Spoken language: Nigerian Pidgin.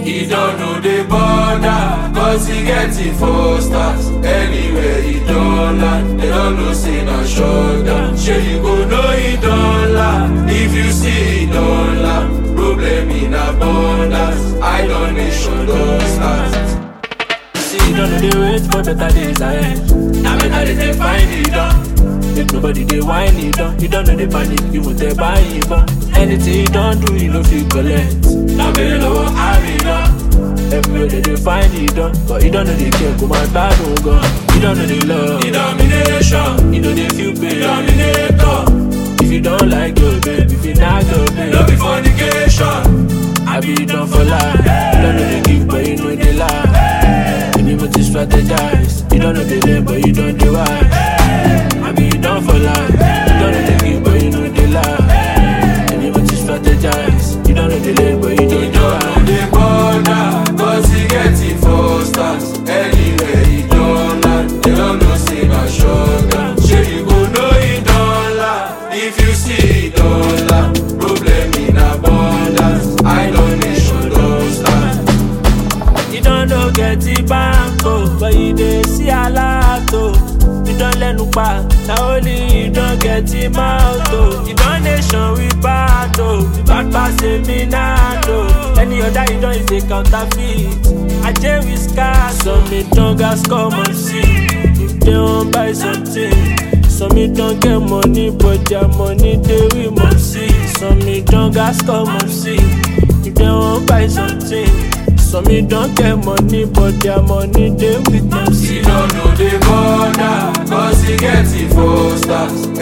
He don't know the border, cause he get it 4 stars. Anywhere he don't land, they don't know say na shutdown. Sure you go know he don't land, if you see he don't land. Problem in abundance, I don't nation don't start. See, you don't know they wait for better days ahead. Now better they find it done. If nobody they whine it down, you don't know the panic, you won't they buy it back. Anything you don't do, you know feel collect. Now better know what I mean done. Everywhere they find it done, but you don't know they care, go my bad don't go. You don't know the love, The domination, you know they feel pain. dominator. If you don't like your babe, if you not your babe, No be fornication. I be done for life. You don't know they give, but you know they lie. You need to strategize. You don't know they learn, but you don't do why. I be done for life. You don't know they give, but you know they lie. You need to strategize. You don't know they learn, but you He don't do don't know why. the border, cause he get it 4 stars. Anywhere he don't land, they don't know say na shotgun. Sure you go know he don't land, if you see he don't land. Problem in abundance, I don't nation don't stand. You don't know get it back, oh, but you dey see a lot, oh. You don't let no back, now only you don't get him out, oh. You don't nation with bad, oh. You back pass a minute, oh. Any other you don't is a counterfeit. I jail with scars, some me don't gas come and see. If they won't buy something, some me don't get money, but their money they we must see. Some me don't gas come and see. If they won't buy something, some me don't get money, but their money they with them He see. don't know the border, cause he get it 4 stars.